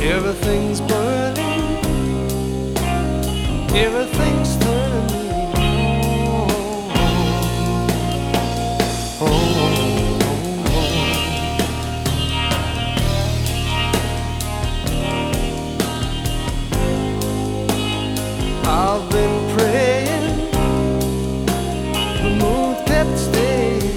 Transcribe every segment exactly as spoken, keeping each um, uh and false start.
Everything's burning, everything's turning. Oh, oh, oh, oh. I've been praying, the moon kept staying.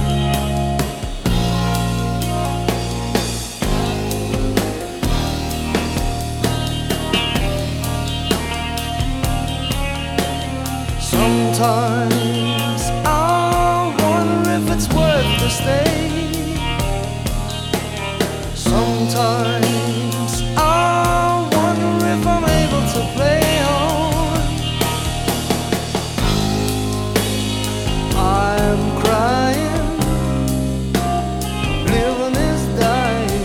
Sometimes I wonder if it's worth the stay. Sometimes I wonder if I'm able to play on. I'm crying, living is dying.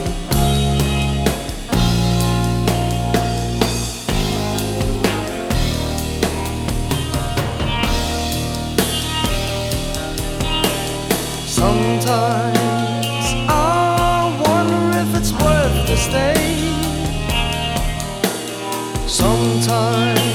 Sometimes I wonder if it's worth the stay. Sometimes